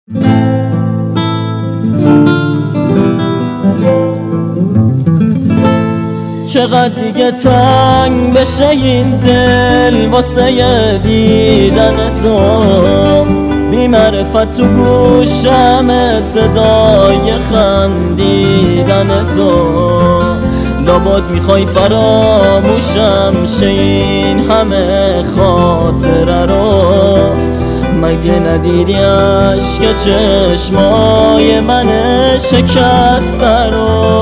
چقدر دیگه تنگ بشه این دل واسه دیدن تو، بی معرفت تو گوشم صدای خندیدن تو. لابد میخوای فراموشم شه این همه خاطره رو، مگه ندیدی عشق چشمای من شکسته رو؟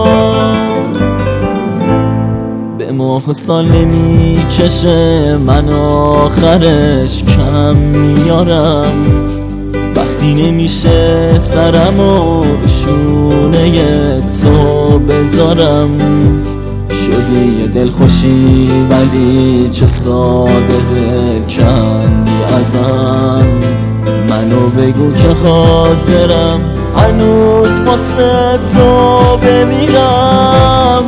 به ماه و سال نمیکشه من آخرش کم میارم، وقتی نمیشه سرم و شونه تو بذارم. شدی یه دل خوشی ولی چه ساده دل کندی ازم، منو بگو که حاضرم هنوز واسه تو بمیرم.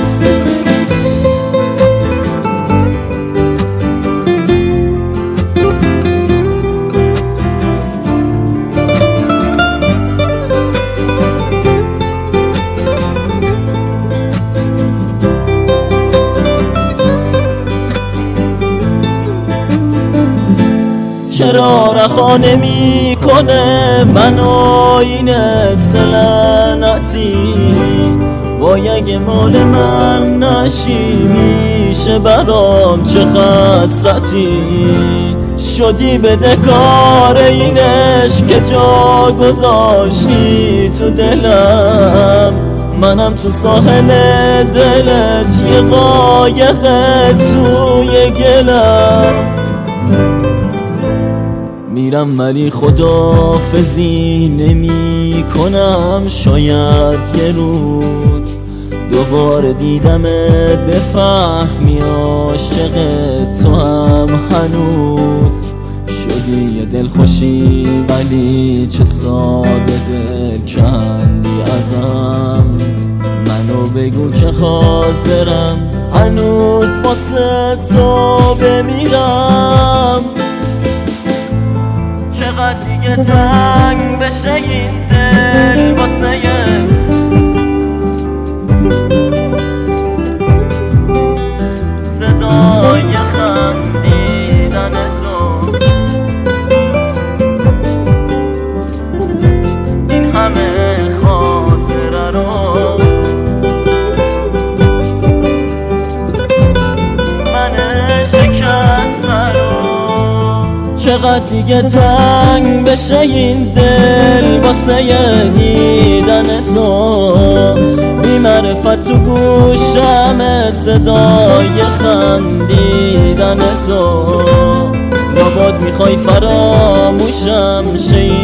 چرا رها نمی کنه منو این سلنتی؟ وای اگه مال من نشی میشه برام چه خسرتی. شدی بدهکار این عشق که جا گذاشتی تو دلم، منم تو ساحل دلت یه قایق توی گلم. میرم ولی خداحافظی نمی کنم، شاید یه روز دوباره دیدمت بفهمی عاشق تو هم هنوز. شدی یه دل خوشی ولی چه ساده دل کندی ازم، منو بگو که حاضرم هنوز واسه تو بمیرم. چقدر دیگه تنگ بشه این دل واسه صدای خندیدن تو، این همه خاطره رو من شکسته رو. چقدر دیگه تنگ بشه این دل واسه دیدن تو، بی معرفت تو گوشم صدای خندیدن تو. لابد میخوای فراموشم شه